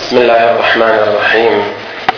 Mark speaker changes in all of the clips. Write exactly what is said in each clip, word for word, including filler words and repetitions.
Speaker 1: بسم الله الرحمن الرحيم.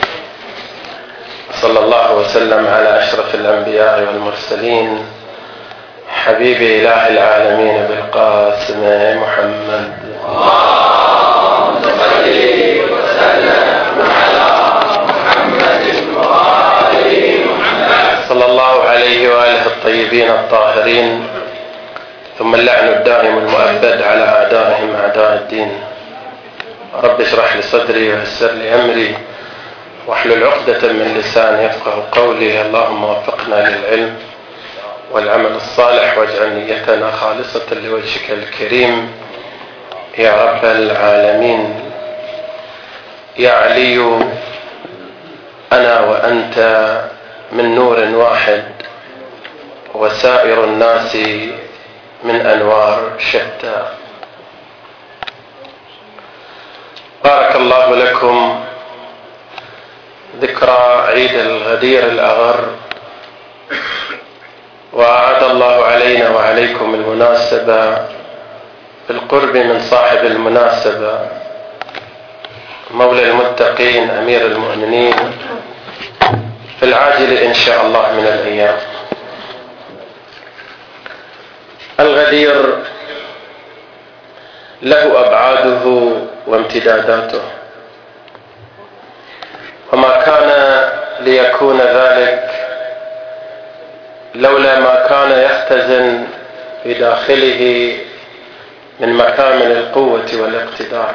Speaker 1: صلى الله وسلم على أشرف الأنبياء والمرسلين حبيب إله العالمين بالقاسم محمد.
Speaker 2: اللهم صل وسلم على محمد وآل محمد
Speaker 1: صلى الله عليه وآله الطيبين الطاهرين، ثم اللعن الدائم المؤبد على أعدائهم أعداء الدين. رب اشرح لي صدري ويسر لي أمري واحلل عقدة من لساني يفقه قولي. اللهم وفقنا للعلم والعمل الصالح واجعل نيتنا خالصة لوجهك الكريم يا رب العالمين. يا علي، أنا وأنت من نور واحد وسائر الناس من أنوار شتى. بارك الله لكم ذكرى عيد الغدير الأغر، وأعاد الله علينا وعليكم المناسبة بالقرب من صاحب المناسبة مولى المتقين أمير المؤمنين في العاجل إن شاء الله من الأيام. الغدير له أبعاده وامتداداته، وما كان ليكون ذلك لولا ما كان يختزن في داخله من مكامن القوة والاقتدار.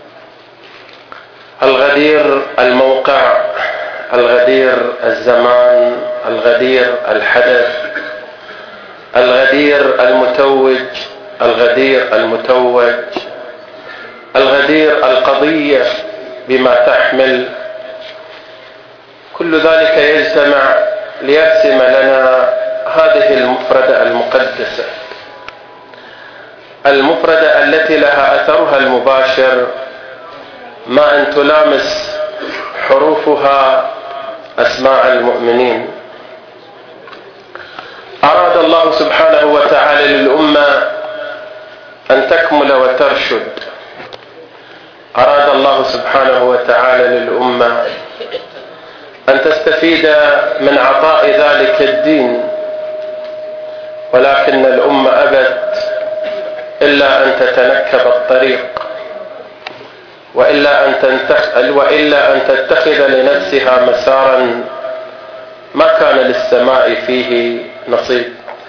Speaker 1: الغدير الموقع، الغدير الزمان، الغدير الحدث، الغدير المتوج، الغدير المتوج، الغدير القضية بما تحمل، كل ذلك يجتمع ليرسم لنا هذه المفردة المقدسة، المفردة التي لها أثرها المباشر ما أن تلامس حروفها أسماء المؤمنين. أراد الله سبحانه وتعالى للأمة أن تكمل وترشد. أراد الله سبحانه وتعالى للأمة أن تستفيد من عطاء ذلك الدين، ولكن الأمة أبت إلا أن تتنكب الطريق، وإلا أن تنتخل وإلا أن تتخذ لنفسها مسارا ما كان للسماء فيه نصيب.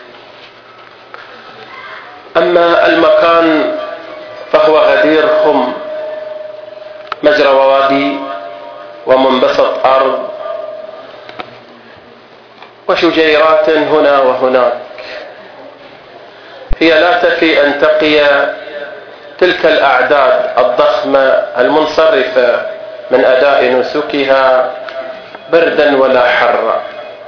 Speaker 1: أما المكان فهو غدير خم، مجرى ووادي ومنبسط أرض وشجيرات هنا وهناك. هي لا تفي أن تقي تلك الأعداد الضخمة المنصرفة من أداء نسكها بردا ولا حرا.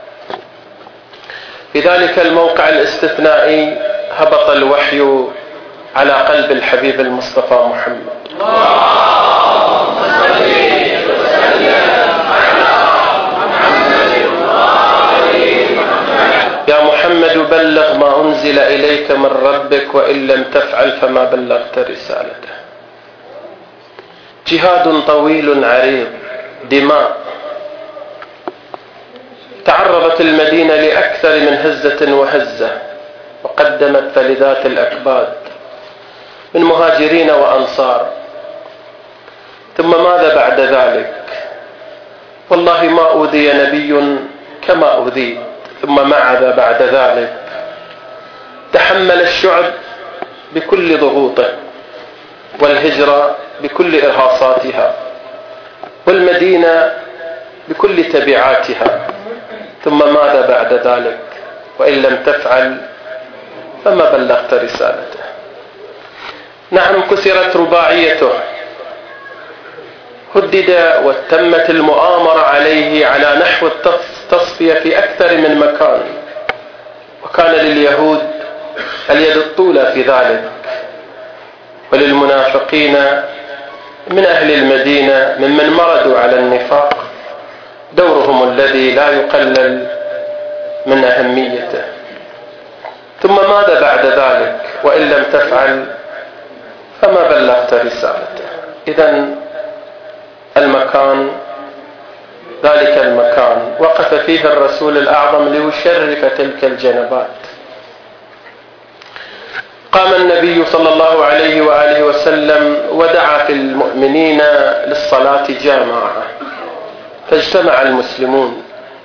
Speaker 1: في ذلك الموقع الاستثنائي هبط الوحي على قلب الحبيب المصطفى محمد.
Speaker 2: اللهم صل وسلم على محمد وآل محمد.
Speaker 1: يا محمد بلغ ما أنزل إليك من ربك، وإن لم تفعل فما بلغت رسالته. جهاد طويل عريض، دماء، تعرضت المدينة لأكثر من هزة وهزة، وقدمت فلذات الأكباد من مهاجرين وأنصار. ثم ماذا بعد ذلك؟ والله ما أوذي نبي كما أوذيت. ثم ماذا بعد ذلك؟ تحمل الشعب بكل ضغوطه، والهجرة بكل إرهاصاتها، والمدينة بكل تبعاتها. ثم ماذا بعد ذلك؟ وإن لم تفعل فما بلغت رسالته. نعم، كسرت رباعيته، هدد وتمت المؤامرة عليه على نحو التصفية في أكثر من مكان، وكان لليهود اليد الطولى في ذلك، وللمنافقين من أهل المدينة ممن مردوا على النفاق دورهم الذي لا يقلل من أهميته. ثم ماذا بعد ذلك؟ وإن لم تفعل فما بلغت رسالته. إذن المكان ذلك المكان وقف فيه الرسول الأعظم ليشرف تلك الجنبات. قام النبي صلى الله عليه وآله وسلم ودعا في المؤمنين للصلاة جماعة، فاجتمع المسلمون.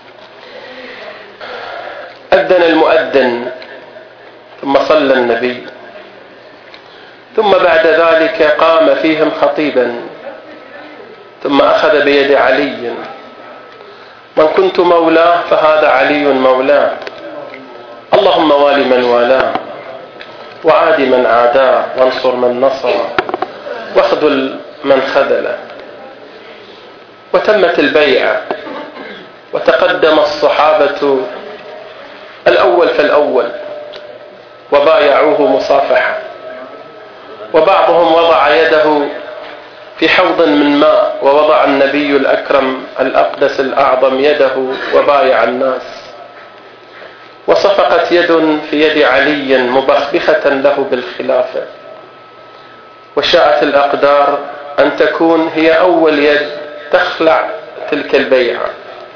Speaker 1: أذن المؤذن ثم صلى النبي، ثم بعد ذلك قام فيهم خطيبا، ثم أخذ بيد علي: من كنت مولاه فهذا علي مولاه، اللهم وال من والاه، وعاد من عاداه، وانصر من نصره، واخذل من خذله. وتمت البيعة، وتقدم الصحابة الأول فالأول وبايعوه مصافحة، وبعضهم وضع يده في حوض من ماء، ووضع النبي الأكرم الأقدس الأعظم يده وبايع الناس، وصفقت يد في يد علي مبخبخة له بالخلافة، وشاءت الأقدار أن تكون هي أول يد تخلع تلك البيعة.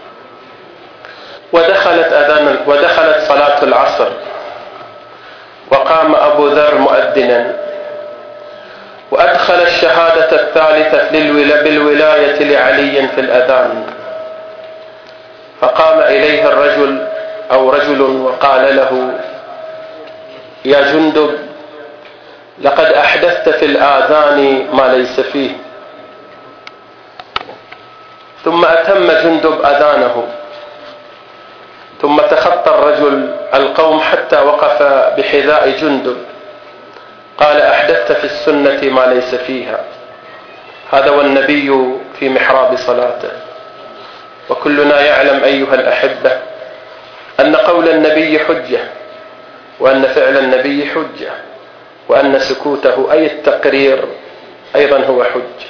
Speaker 1: ودخلت أذان ودخلت صلاة العصر، وقام أبو ذر مؤذنا، وأدخل الشهادة الثالثة بالولاية لعلي في الأذان. فقام إليه الرجل أو رجل وقال له: يا جندب، لقد أحدثت في الآذان ما ليس فيه. ثم أتم جندب أذانه، ثم تخطى الرجل القوم حتى وقف بحذاء جندب، قال: أحدثت في السنة ما ليس فيها. هذا والنبي في محراب صلاته. وكلنا يعلم أيها الأحبة أن قول النبي حجة، وأن فعل النبي حجة، وأن سكوته أي التقرير أيضا هو حجة.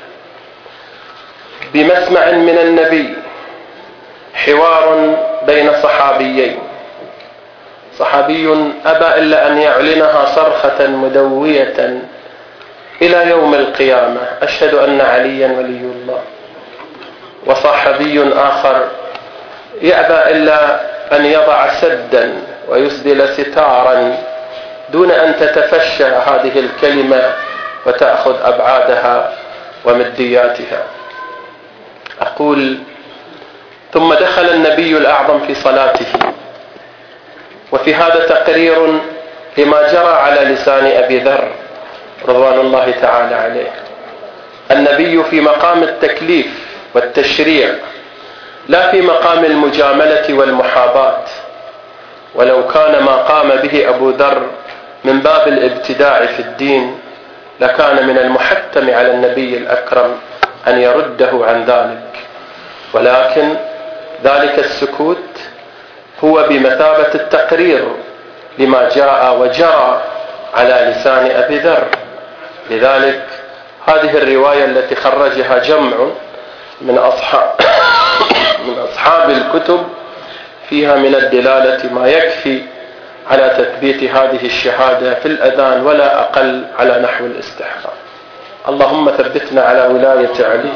Speaker 1: بمسمع من النبي حوار بين صحابيين، صحابي أبى إلا أن يعلنها صرخة مدوية إلى يوم القيامة: أشهد أن عليا ولي الله. وصحابي آخر يأبى إلا أن يضع سدا ويسدل ستارا دون أن تتفشى هذه الكلمة وتأخذ أبعادها ومدياتها. أقول: ثم دخل النبي الأعظم في صلاته، وفي هذا تقرير لما جرى على لسان أبي ذر رضوان الله تعالى عليه. النبي في مقام التكليف والتشريع، لا في مقام المجاملة والمحاباة. ولو كان ما قام به أبو ذر من باب الابتداع في الدين لكان من المحتم على النبي الأكرم أن يرده عن ذلك، ولكن ذلك السكوت هو بمثابة التقرير لما جاء وجرى على لسان أبي ذر. لذلك هذه الرواية التي خرجها جمع من أصحاب من أصحاب الكتب فيها من الدلالة ما يكفي على تثبيت هذه الشهادة في الأذان ولا أقل على نحو الاستحقاق. اللهم ثبتنا على ولاية علي.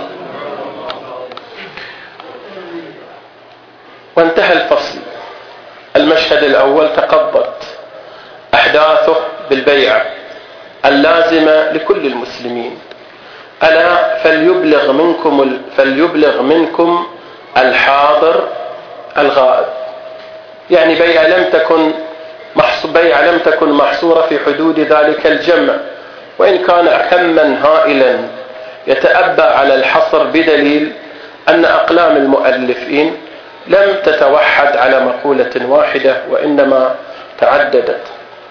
Speaker 1: وانتهى الفصل. المشهد الأول تقضت أحداثه بالبيعة اللازمة لكل المسلمين: ألا فليبلغ منكم فليبلغ منكم الحاضر الغائب. يعني بيعة لم تكن بيعة لم تكن محصورة في حدود ذلك الجمع، وإن كان كما هائلا يتأبى على الحصر، بدليل أن أقلام المؤلفين لم تتوحد على مقولة واحدة وإنما تعددت.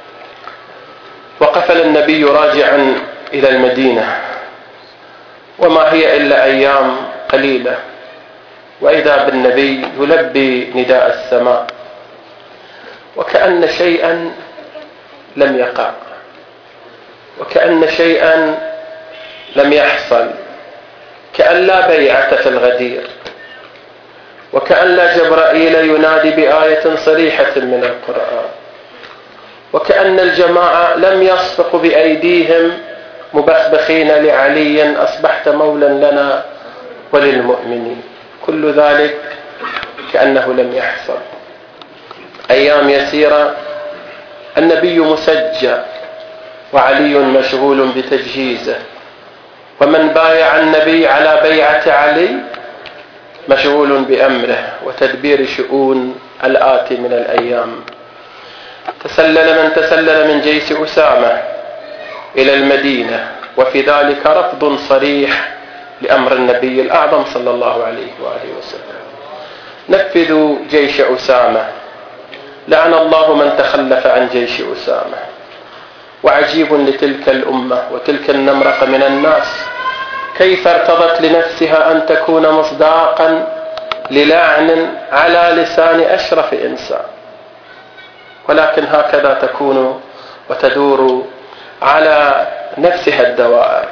Speaker 1: وقفل النبي راجعا إلى المدينة، وما هي إلا أيام قليلة، وإذا بالنبي يلبي نداء السماء، وكأن شيئا لم يقع، وكأن شيئا لم يحصل، كأن لا بيعة في الغدير، وكأن لا جبرائيل ينادي بآية صريحة من القرآن، وكأن الجماعة لم يسبقوا بأيديهم مبخبخين لعلي: أصبحت مولا لنا وللمؤمنين. كل ذلك كأنه لم يحصل. أيام يسيرة النبي مسجى وعلي مشغول بتجهيزه، ومن بايع النبي على بيعة علي مشغول بأمره وتدبير شؤون الآتي من الأيام. تسلل من تسلل من جيش أسامة إلى المدينة، وفي ذلك رفض صريح لأمر النبي الأعظم صلى الله عليه وآله وسلم. نفذوا جيش أسامة، لعن الله من تخلف عن جيش أسامة. وعجيب لتلك الأمة وتلك النمرقة من الناس كيف ارتضت لنفسها أن تكون مصداقا للعن على لسان أشرف إنسان، ولكن هكذا تكون وتدور على نفسها الدوائر.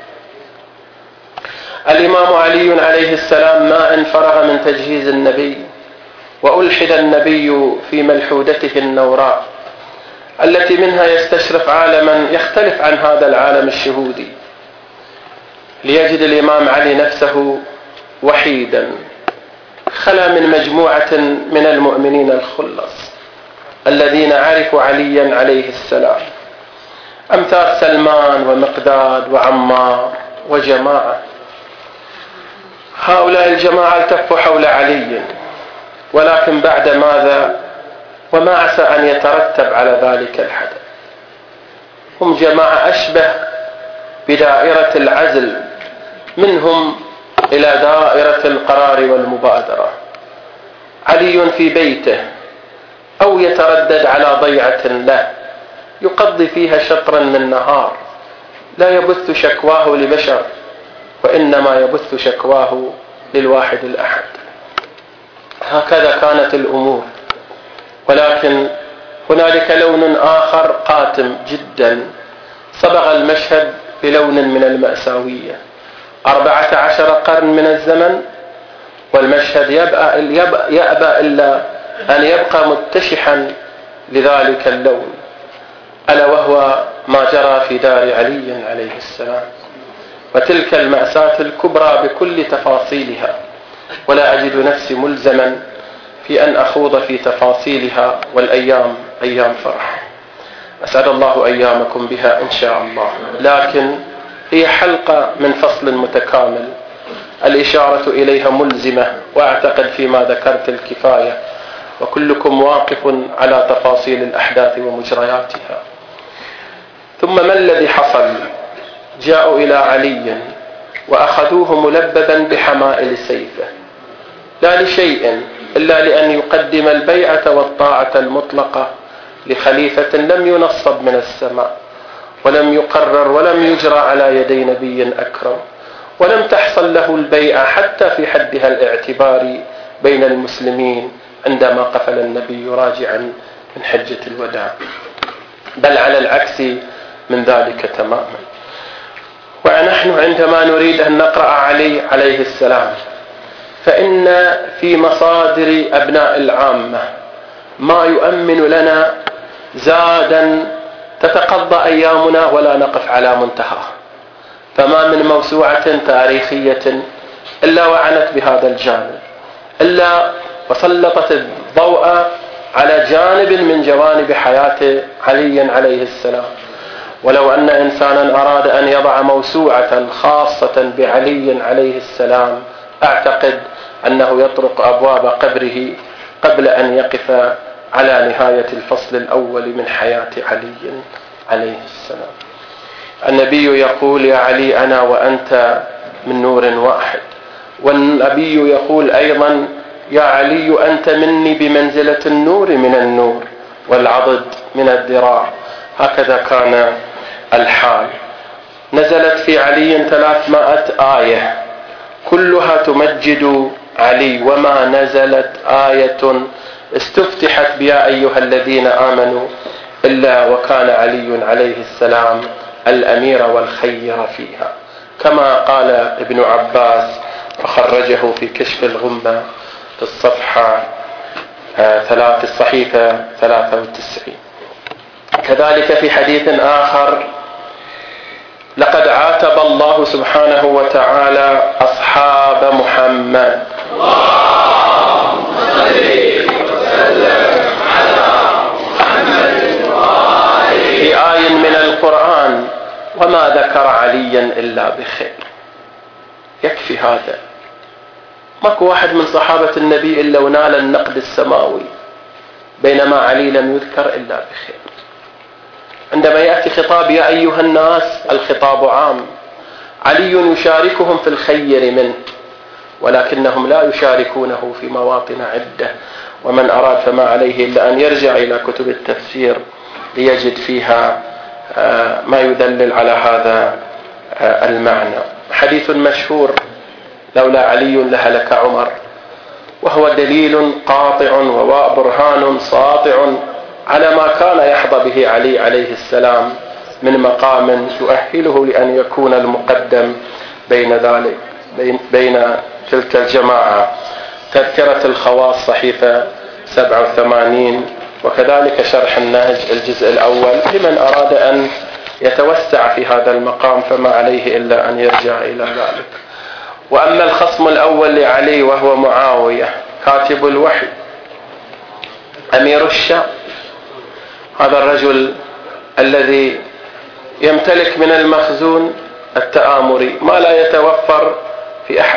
Speaker 1: الإمام علي عليه السلام ما إن فرغ من تجهيز النبي وألحد النبي في ملحودته النوراء التي منها يستشرف عالما يختلف عن هذا العالم الشهودي، ليجد الإمام علي نفسه وحيدا خلا من مجموعة من المؤمنين الخلص الذين عرفوا عليا عليه السلام، أمثال سلمان ومقداد وعمار وجماعة. هؤلاء الجماعة التفوا حول علي، ولكن بعد ماذا وما عسى أن يترتب على ذلك الحدث؟ هم جماعة أشبه بدائرة العزل منهم إلى دائرة القرار والمبادرة. علي في بيته أو يتردد على ضيعة له يقضي فيها شطرا من نهار، لا يبث شكواه لبشر وإنما يبث شكواه للواحد الأحد. هكذا كانت الأمور. ولكن هنالك لون آخر قاتم جدا صبغ المشهد بلون من المأساوية. أربعة عشر قرن من الزمن والمشهد يبقى يأبى إلا أن يبقى متشحا لذلك اللون، ألا وهو ما جرى في دار علي عليه السلام، وتلك المأساة الكبرى بكل تفاصيلها، ولا أجد نفسي ملزما في أن أخوض في تفاصيلها، والأيام أيام فرح أسعد الله أيامكم بها إن شاء الله. لكن هي حلقة من فصل متكامل الإشارة إليها ملزمة، وأعتقد فيما ذكرت الكفاية، وكلكم واقف على تفاصيل الأحداث ومجرياتها. ثم ما الذي حصل؟ جاءوا إلى علي وأخذوه ملببا بحمائل سيفه، لا لشيء إلا لأن يقدم البيعة والطاعة المطلقة لخليفة لم ينصب من السماء، ولم يقرر ولم يجرى على يدي نبي أكرم، ولم تحصل له البيعة حتى في حدها الاعتباري بين المسلمين عندما قفل النبي راجعا من حجة الوداع، بل على العكس من ذلك تماما. ونحن عندما نريد أن نقرأ علي عليه السلام فإن في مصادر أبناء العامة ما يؤمن لنا زادا تتقضى أيامنا ولا نقف على منتهى، فما من موسوعة تاريخية إلا وعنت بهذا الجانب، إلا وسلطت الضوء على جانب من جوانب حياة علي عليه السلام. ولو أن إنسانا أراد أن يضع موسوعة خاصة بعلي عليه السلام أعتقد أنه يطرق أبواب قبره قبل أن يقف على نهاية الفصل الأول من حياة علي عليه السلام. النبي يقول يا علي أنا وأنت من نور واحد، والنبي يقول أيضا يا علي أنت مني بمنزلة النور من النور والعضد من الذراع. هكذا كان الحال. نزلت في علي ثلاثمائة آية كلها تمجد علي، وما نزلت آية استفتحت بيا أيها الذين آمنوا إلا وكان علي عليه السلام الأمير والخير فيها، كما قال ابن عباس وخرجه في كشف الغمة في الصفحة ثلاث الصحيفة ثلاثة وتسعين. كذلك في حديث آخر لقد عاتب الله سبحانه وتعالى أصحاب محمد في آية من القرآن: وما ذكر عليا إلا بخير. يكفي هذا. ماكو واحد من صحابة النبي إلا ونال النقد السماوي، بينما علي لم يذكر إلا بخير. عندما يأتي خطاب يا أيها الناس، الخطاب عام، علي يشاركهم في الخير منه، ولكنهم لا يشاركونه في مواطن عدة. ومن أراد فما عليه إلا أن يرجع إلى كتب التفسير ليجد فيها ما يدلل على هذا المعنى. حديث مشهور: لولا علي لهلك عمر، وهو دليل قاطع وبرهان ساطع على ما كان يحظى به علي عليه السلام من مقام يؤهله لأن يكون المقدم بين ذلك بين, بين تلك الجماعة. تذكرة الخواص صحيفة سبعة وثمانين، وكذلك شرح النهج الجزء الأول لمن أراد أن يتوسع في هذا المقام فما عليه إلا أن يرجع إلى ذلك. وأما الخصم الأول لعلي وهو معاوية كاتب الوحي أمير الشام، هذا الرجل الذي يمتلك من المخزون التآمري ما لا يتوفر في أحد،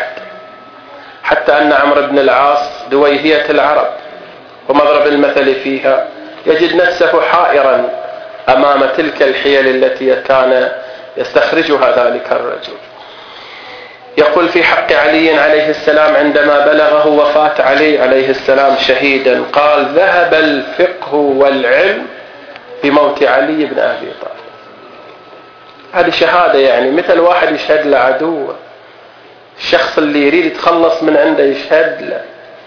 Speaker 1: حتى أن عمرو بن العاص دويهية العرب ومضرب المثل فيها يجد نفسه حائرا أمام تلك الحيل التي كان يستخرجها ذلك الرجل. يقول في حق علي عليه السلام عندما بلغه وفاة علي عليه السلام شهيدا، قال: ذهب الفقه والعلم بموت علي بن أبي طالب. هذه شهادة، يعني مثل واحد يشهد لعدوه، الشخص اللي يريد يتخلص من عنده يشهد له.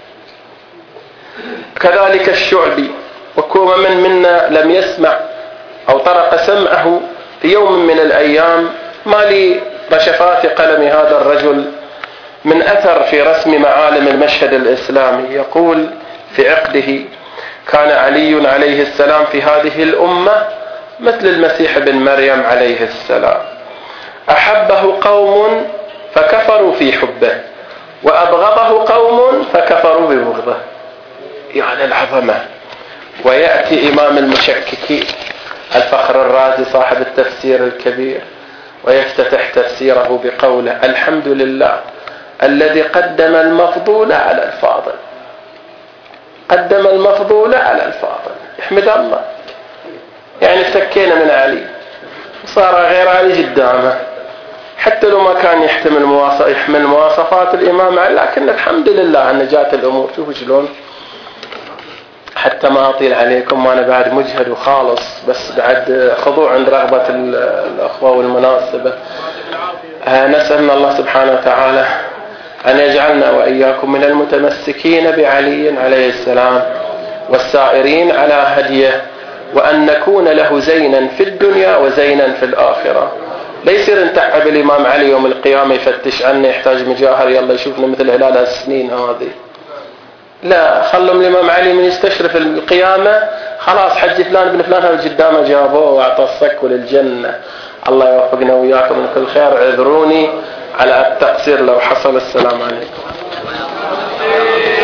Speaker 1: كذلك الشعبي، وكما من منا لم يسمع أو طرق سمعه في يوم من الأيام ما لي رشفات قلم هذا الرجل من أثر في رسم معالم المشهد الإسلامي. يقول في عقده: كان علي عليه السلام في هذه الأمة مثل المسيح بن مريم عليه السلام، أحبه قوم فكفروا في حبه، وأبغضه قوم فكفروا ببغضه. يعني العظمة. ويأتي إمام المشككين الفخر الرازي صاحب التفسير الكبير ويفتتح تفسيره بقوله: الحمد لله الذي قدم المفضول على الفاضل. قدم المفضول على الفاضل، احمد الله. يعني سكينا من علي صار غير علي قدامه، حتى لو ما كان يحتمل مواصف يحمل مواصفات الإمام علي، لكن الحمد لله أن جاءت الأمور. شوفوا شلون. حتى ما أطيل عليكم، وأنا بعد مجهد وخالص، بس بعد خضوع عند رغبة الأخوة والمناسبة. نسأل الله سبحانه وتعالى أن يجعلنا وإياكم من المتمسكين بعلي عليه السلام والسائرين على هديه، وأن نكون له زينا في الدنيا وزينا في الآخرة. لا يصير نتعب الإمام علي يوم القيامة يفتش عنا يحتاج مجاهر يلا يشوفنا مثل هلال السنين هذه. لا، خلهم الإمام علي من يستشرف القيامة خلاص حج فلان بن فلان هذا قدامه جابوه وأعطى الصك للجنة. الله يوفقنا وإياكم من كل خير. اعذروني على التقصير لو حصل. السلام عليكم.